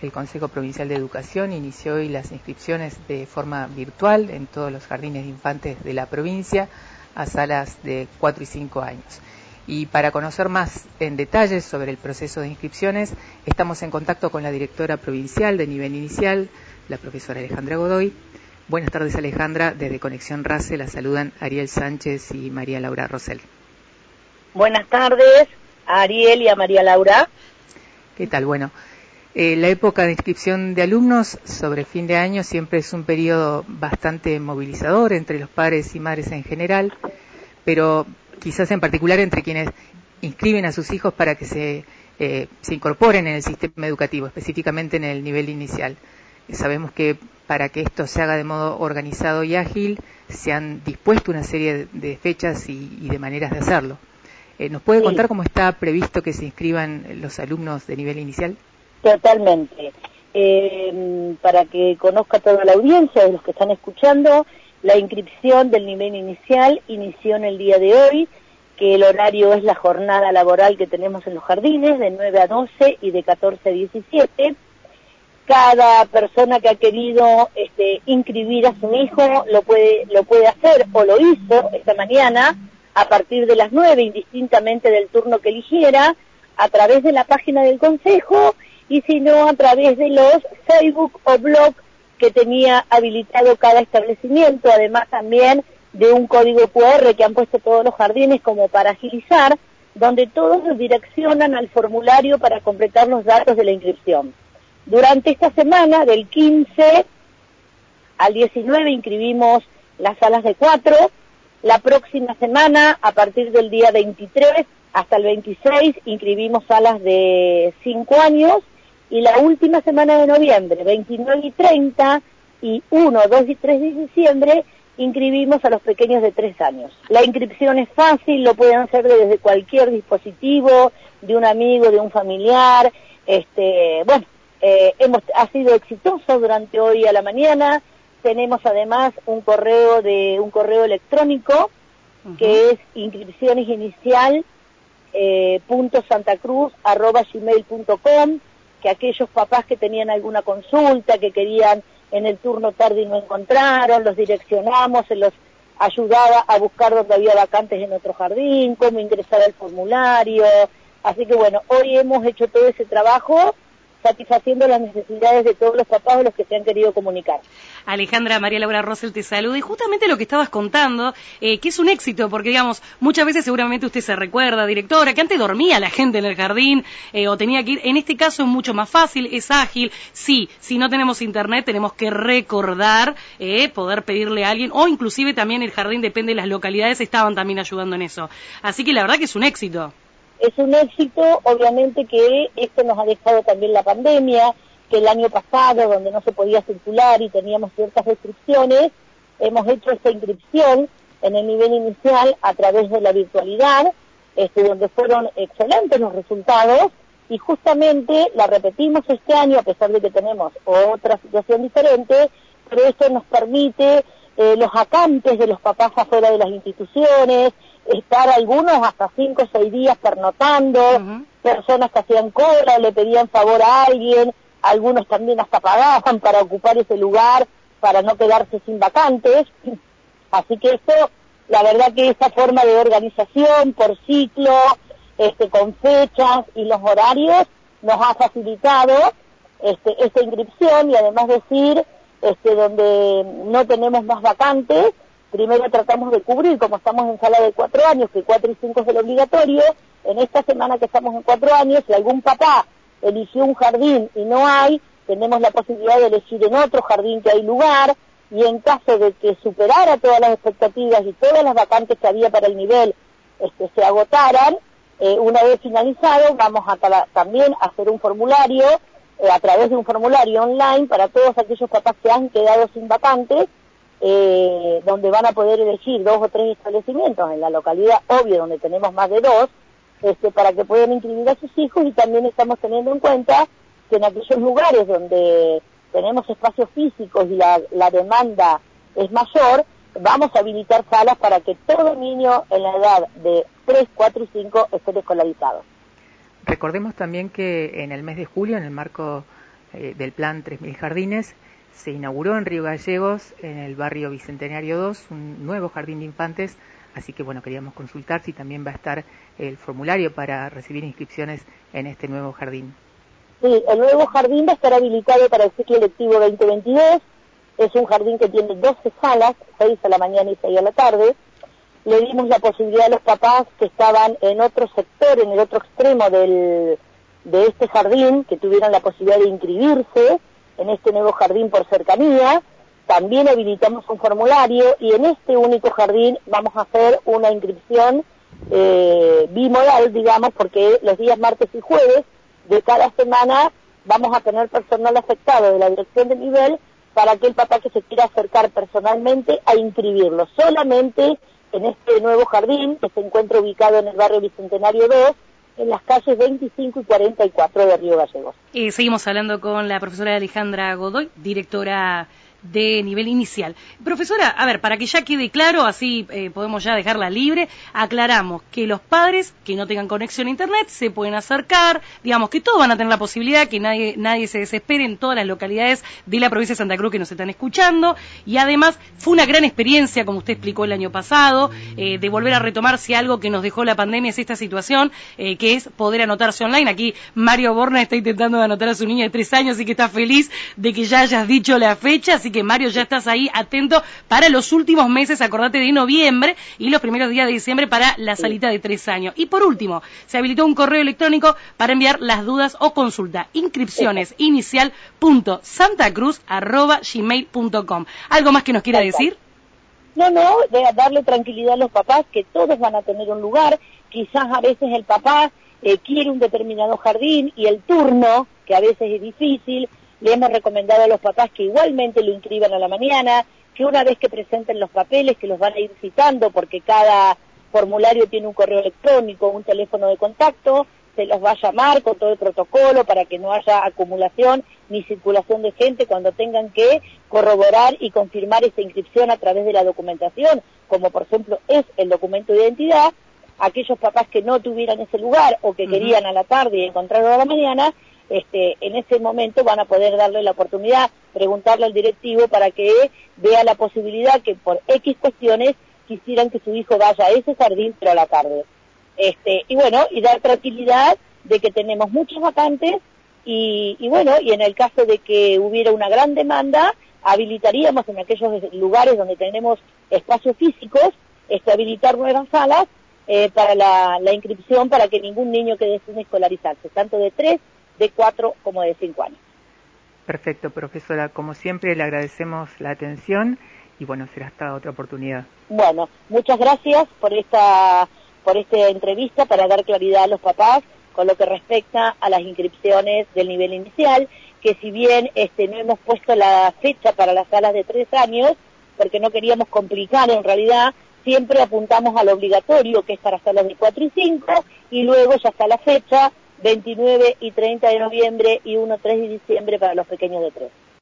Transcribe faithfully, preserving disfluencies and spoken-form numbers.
el Consejo Provincial de Educación inició hoy las inscripciones de forma virtual en todos los jardines de infantes de la provincia a salas de cuatro y cinco años. Y para conocer más en detalles sobre el proceso de inscripciones, estamos en contacto con la directora provincial de nivel inicial, la profesora Alejandra Godoy. Buenas tardes, Alejandra. Desde Conexión RACE la saludan Ariel Sánchez y María Laura Rosell. Buenas tardes a Ariel y a María Laura. ¿Qué tal? Bueno, eh, la época de inscripción de alumnos sobre fin de año siempre es un periodo bastante movilizador entre los padres y madres en general, pero quizás en particular entre quienes inscriben a sus hijos para que se, eh, se incorporen en el sistema educativo, específicamente en el nivel inicial. Sabemos que para que esto se haga de modo organizado y ágil, se han dispuesto una serie de fechas y, y de maneras de hacerlo. Eh, ¿Nos puede sí. contar cómo está previsto que se inscriban los alumnos de nivel inicial? Totalmente. Eh, para que conozca toda la audiencia de los que están escuchando, la inscripción del nivel inicial inició en el día de hoy, que el horario es la jornada laboral que tenemos en los jardines, de nueve a doce y de catorce a diecisiete. Cada persona que ha querido este, inscribir a su hijo lo puede, lo puede hacer, o lo hizo esta mañana, a partir de las nueve, indistintamente del turno que eligiera, a través de la página del Consejo, y si no, a través de los Facebook o blog que tenía habilitado cada establecimiento, además también de un código cu erre que han puesto todos los jardines como para agilizar, donde todos nos direccionan al formulario para completar los datos de la inscripción. Durante esta semana, del quince al diecinueve, inscribimos las salas de cuatro. La próxima semana, a partir del día veintitrés hasta el veintiséis, inscribimos salas de cinco años. Y la última semana de noviembre, veintinueve y treinta, y uno, dos y tres de diciembre, inscribimos a los pequeños de tres años. La inscripción es fácil, lo pueden hacer desde cualquier dispositivo, de un amigo, de un familiar. Este, bueno, eh, hemos, ha sido exitoso durante hoy a la mañana. Tenemos además un correo de un correo electrónico uh-huh. que es inscripcionesinicial eh, punto santacruz arroba gmail punto com, que aquellos papás que tenían alguna consulta, que querían en el turno tarde y no encontraron, los direccionamos, se los ayudaba a buscar donde había vacantes en otro jardín, cómo ingresar al formulario. Así que bueno, hoy hemos hecho todo ese trabajo satisfaciendo las necesidades de todos los papás de los que se han querido comunicar. Alejandra, María Laura Rosell te saluda, y justamente lo que estabas contando, eh, que es un éxito, porque digamos, muchas veces seguramente usted se recuerda, directora, que antes dormía la gente en el jardín, eh, o tenía que ir, en este caso es mucho más fácil, es ágil, sí, si no tenemos internet tenemos que recordar, eh, poder pedirle a alguien, o inclusive también el jardín, depende de las localidades, estaban también ayudando en eso, así que la verdad que es un éxito. Es un éxito, obviamente que esto nos ha dejado también la pandemia, que el año pasado, donde no se podía circular y teníamos ciertas restricciones, hemos hecho esta inscripción en el nivel inicial a través de la virtualidad, este, donde fueron excelentes los resultados, y justamente la repetimos este año, a pesar de que tenemos otra situación diferente, pero esto nos permite eh, los acantes de los papás afuera de las instituciones, estar algunos hasta cinco o seis días pernotando, uh-huh. personas que hacían cola, le pedían favor a alguien, algunos también hasta pagaban para ocupar ese lugar, para no quedarse sin vacantes. Así que esto, la verdad que esa forma de organización por ciclo, este, con fechas y los horarios, nos ha facilitado este, esta inscripción, y además decir, este, donde no tenemos más vacantes, primero tratamos de cubrir, como estamos en sala de cuatro años, que cuatro y cinco es el obligatorio. En esta semana que estamos en cuatro años, si algún papá eligió un jardín y no hay, tenemos la posibilidad de elegir en otro jardín que hay lugar, y en caso de que superara todas las expectativas y todas las vacantes que había para el nivel este, se agotaran, eh, una vez finalizado, vamos a para, también a hacer un formulario, eh, a través de un formulario online, para todos aquellos papás que han quedado sin vacantes, Eh, donde van a poder elegir dos o tres establecimientos en la localidad, obvio, donde tenemos más de dos, este, para que puedan inscribir a sus hijos. Y también estamos teniendo en cuenta que en aquellos lugares donde tenemos espacios físicos y la, la demanda es mayor, vamos a habilitar salas para que todo niño en la edad de tres, cuatro y cinco estén escolarizados. Recordemos también que en el mes de julio, en el marco eh, del plan tres mil Jardines. Se inauguró en Río Gallegos, en el barrio Bicentenario dos, un nuevo jardín de infantes, así que bueno, queríamos consultar si también va a estar el formulario para recibir inscripciones en este nuevo jardín. Sí, el nuevo jardín va a estar habilitado para el ciclo lectivo veinte veintidós, es un jardín que tiene doce salas, seis a la mañana y seis a la tarde. Le dimos la posibilidad a los papás que estaban en otro sector, en el otro extremo del, de este jardín, que tuvieran la posibilidad de inscribirse en este nuevo jardín por cercanía. También habilitamos un formulario y en este único jardín vamos a hacer una inscripción eh, bimodal, digamos, porque los días martes y jueves de cada semana vamos a tener personal afectado de la dirección de nivel para aquel papá que se quiera acercar personalmente a inscribirlo. Solamente en este nuevo jardín, que se encuentra ubicado en el barrio Bicentenario dos, en las calles veinticinco y cuarenta y cuatro de Río Gallegos. Eh, seguimos hablando con la profesora Alejandra Godoy, directora de nivel inicial. Profesora, a ver, para que ya quede claro, así eh, podemos ya dejarla libre, aclaramos que los padres que no tengan conexión a internet se pueden acercar, digamos que todos van a tener la posibilidad, que nadie nadie se desespere en todas las localidades de la provincia de Santa Cruz que nos están escuchando, y además fue una gran experiencia, como usted explicó el año pasado, eh, de volver a retomar si algo que nos dejó la pandemia es esta situación, eh, que es poder anotarse online. Aquí Mario Borna está intentando anotar a su niña de tres años, así que está feliz de que ya hayas dicho la fecha, así que Mario, ya estás ahí atento para los últimos meses, acordate, de noviembre y los primeros días de diciembre para la salita de tres años. Y por último, se habilitó un correo electrónico para enviar las dudas o consulta, inscripciones inicial punto santacruz arroba gmail punto com. ¿Algo más que nos quiera decir? No, no, de darle tranquilidad a los papás que todos van a tener un lugar. Quizás a veces el papá eh, quiere un determinado jardín y el turno, que a veces es difícil. Le hemos recomendado a los papás que igualmente lo inscriban a la mañana, que una vez que presenten los papeles, que los van a ir citando, porque cada formulario tiene un correo electrónico, un teléfono de contacto, se los va a llamar con todo el protocolo para que no haya acumulación ni circulación de gente cuando tengan que corroborar y confirmar esa inscripción a través de la documentación, como por ejemplo es el documento de identidad. Aquellos papás que no tuvieran ese lugar o que uh-huh. querían a la tarde y encontrarlo a la mañana, Este, en ese momento van a poder darle la oportunidad, preguntarle al directivo para que vea la posibilidad que por X cuestiones quisieran que su hijo vaya a ese jardín pero a la tarde. Este, y bueno, y dar tranquilidad de que tenemos muchos vacantes y, y bueno, y en el caso de que hubiera una gran demanda, habilitaríamos en aquellos lugares donde tenemos espacios físicos, este, habilitar nuevas salas eh, para la, la inscripción para que ningún niño quede sin escolarizarse, tanto de tres de cuatro como de cinco años. Perfecto, profesora. Como siempre, le agradecemos la atención y bueno, será hasta otra oportunidad. Bueno, muchas gracias por esta, por esta entrevista para dar claridad a los papás con lo que respecta a las inscripciones del nivel inicial, que si bien este, no hemos puesto la fecha para las salas de tres años, porque no queríamos complicar en realidad, siempre apuntamos al obligatorio, que es para salas de cuatro y cinco, y luego ya está la fecha, veintinueve y treinta de noviembre y uno, tres de diciembre para los pequeños de tres.